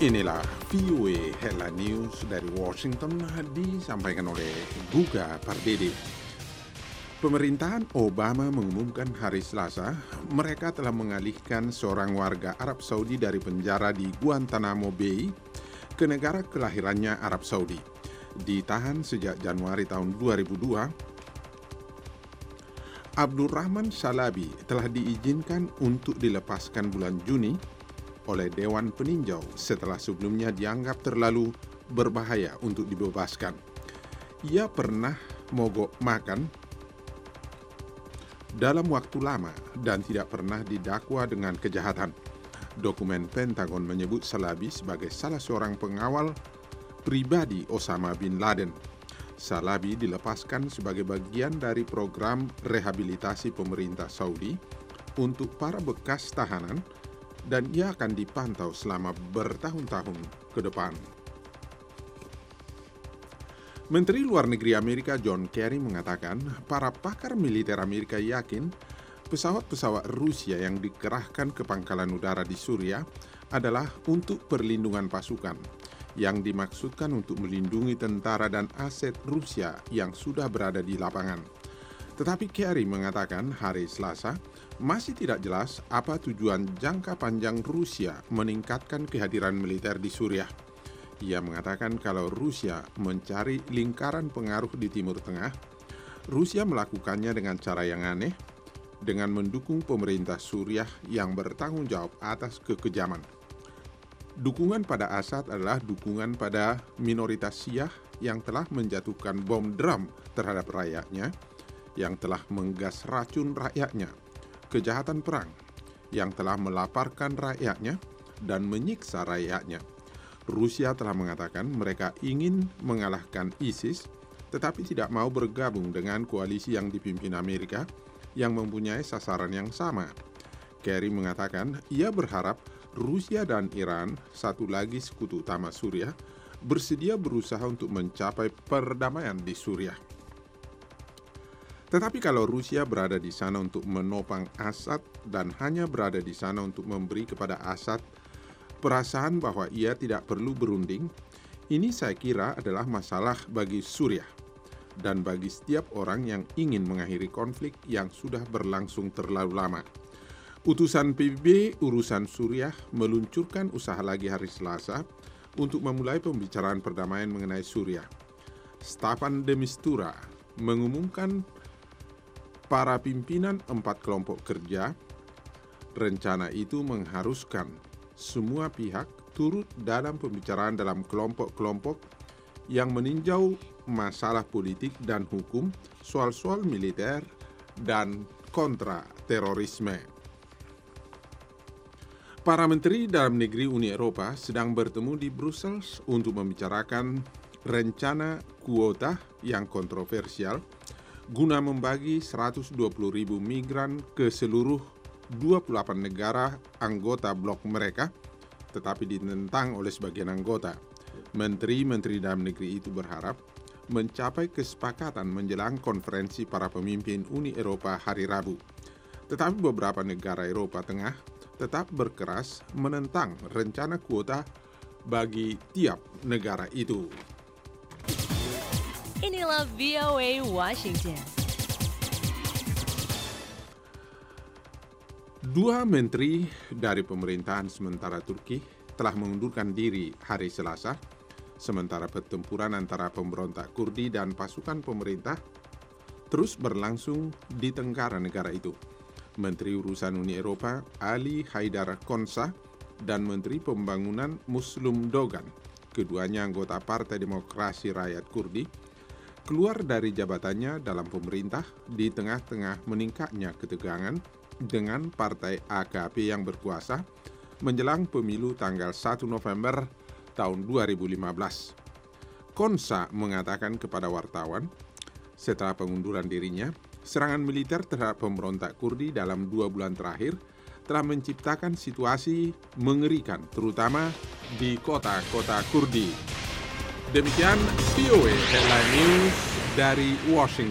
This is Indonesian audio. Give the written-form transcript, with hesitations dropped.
Inilah VOA Headline News dari Washington disampaikan oleh Guga Pardede. Pemerintahan Obama mengumumkan hari Selasa mereka telah mengalihkan seorang warga Arab Saudi dari penjara di Guantanamo Bay ke negara kelahirannya Arab Saudi. Ditahan sejak Januari tahun 2002, Abdurrahman Shalabi telah diizinkan untuk dilepaskan bulan Juni oleh Dewan Peninjau setelah sebelumnya dianggap terlalu berbahaya untuk dibebaskan. Ia pernah mogok makan dalam waktu lama dan tidak pernah didakwa dengan kejahatan. Dokumen Pentagon menyebut Shalabi sebagai salah seorang pengawal pribadi Osama bin Laden. Shalabi dilepaskan sebagai bagian dari program rehabilitasi pemerintah Saudi untuk para bekas tahanan dan ia akan dipantau selama bertahun-tahun ke depan. Menteri Luar Negeri Amerika John Kerry mengatakan para pakar militer Amerika yakin pesawat-pesawat Rusia yang dikerahkan ke pangkalan udara di Suriah adalah untuk perlindungan pasukan, yang dimaksudkan untuk melindungi tentara dan aset Rusia yang sudah berada di lapangan. Tetapi Kerry mengatakan hari Selasa masih tidak jelas apa tujuan jangka panjang Rusia meningkatkan kehadiran militer di Suriah. Ia mengatakan kalau Rusia mencari lingkaran pengaruh di Timur Tengah, Rusia melakukannya dengan cara yang aneh, dengan mendukung pemerintah Suriah yang bertanggung jawab atas kekejaman. Dukungan pada Assad adalah dukungan pada minoritas Syiah yang telah menjatuhkan bom drum terhadap rakyatnya, yang telah menggas racun rakyatnya, kejahatan perang, yang telah melaparkan rakyatnya dan menyiksa rakyatnya. Rusia telah mengatakan mereka ingin mengalahkan ISIS, tetapi tidak mau bergabung dengan koalisi yang dipimpin Amerika yang mempunyai sasaran yang sama. Kerry mengatakan ia berharap Rusia dan Iran, satu lagi sekutu utama Suriah, bersedia berusaha untuk mencapai perdamaian di Suriah. Tetapi kalau Rusia berada di sana untuk menopang Assad dan hanya berada di sana untuk memberi kepada Assad perasaan bahwa ia tidak perlu berunding, ini saya kira adalah masalah bagi Suriah dan bagi setiap orang yang ingin mengakhiri konflik yang sudah berlangsung terlalu lama. Utusan PBB urusan Suriah meluncurkan usaha lagi hari Selasa untuk memulai pembicaraan perdamaian mengenai Suriah. Staffan de Mistura mengumumkan para pimpinan 4 kelompok kerja. Rencana itu mengharuskan semua pihak turut dalam pembicaraan dalam kelompok-kelompok yang meninjau masalah politik dan hukum, soal-soal militer, dan kontra terorisme. Para menteri dalam negeri Uni Eropa sedang bertemu di Brussels untuk membicarakan rencana kuota yang kontroversial guna membagi 120.000 migran ke seluruh 28 negara anggota blok mereka, tetapi ditentang oleh sebagian anggota. Menteri-menteri dalam negeri itu berharap mencapai kesepakatan menjelang konferensi para pemimpin Uni Eropa hari Rabu. Tetapi beberapa negara Eropa Tengah tetap berkeras menentang rencana kuota bagi tiap negara itu. Inilah VOA Washington. Dua menteri dari pemerintahan sementara Turki telah mengundurkan diri hari Selasa, sementara pertempuran antara pemberontak Kurdi dan pasukan pemerintah terus berlangsung di tenggara negara itu. Menteri Urusan Uni Eropa Ali Haidar Konsa dan Menteri Pembangunan Muslum Dogan, keduanya anggota Partai Demokrasi Rakyat Kurdi, keluar dari jabatannya dalam pemerintah di tengah-tengah meningkatnya ketegangan dengan partai AKP yang berkuasa menjelang pemilu tanggal 1 November tahun 2015. Konsa mengatakan kepada wartawan, setelah pengunduran dirinya, serangan militer terhadap pemberontak Kurdi dalam 2 bulan terakhir telah menciptakan situasi mengerikan, terutama di kota-kota Kurdi. Demikian VOA Headline News dari Washington.